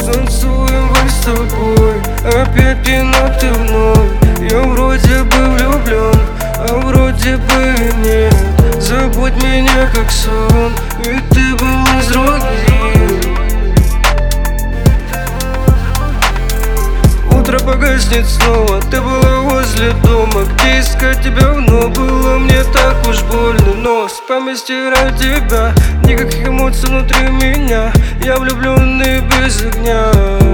Танцуем вальс с тобой, опять пьяна вновь. Я вроде бы влюблен, а вроде бы нет. Забудь меня как сон, ведь ты была с другим. Утро погаснет снова, ты была возле дома. Где искать тебя вновь, было мне так уж больно. Но с памяти стираю тебя, никаких эмоций внутри меня. Я влюбленный без огня.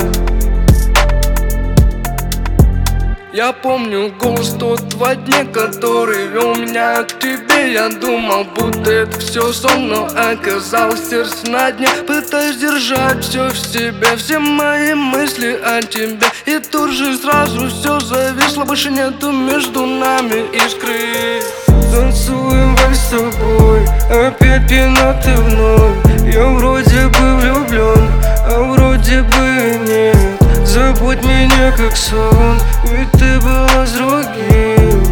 Я помню голос тот во дне, который вел меня к тебе. Я думал, будто это все сон, но оказалось сердце на дне. Пытаюсь держать все в себе, все мои мысли о тебе. И тут же сразу все зависло, больше нету между нами искры. Танцуем вальс с тобой, опять пьяна ты вновь. Я вроде бы влюблен, а вроде бы нет. Забудь меня как сон, ведь ты была с другим.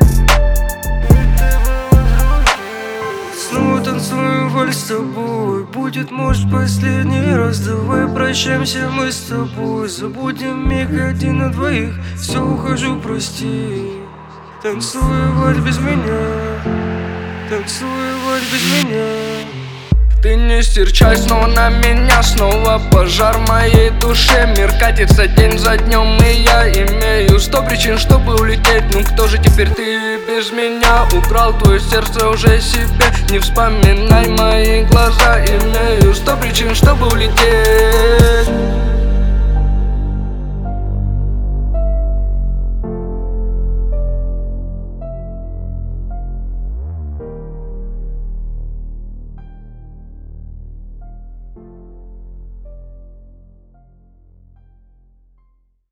Снова танцуем вальс с тобой, будет, может, последний раз. Давай прощаемся мы с тобой, забудем миг один на двоих. Все, ухожу, прости. Танцуй, вальс без меня, танцуй, вальс без меня. Ты не серчай снова на меня, снова пожар в моей душе. Мир катится день за днем, и я имею 100 причин, чтобы улететь. Ну кто же теперь ты без меня? Украл твое сердце уже себе. Не вспоминай мои глаза, имею 100 причин, чтобы улететь.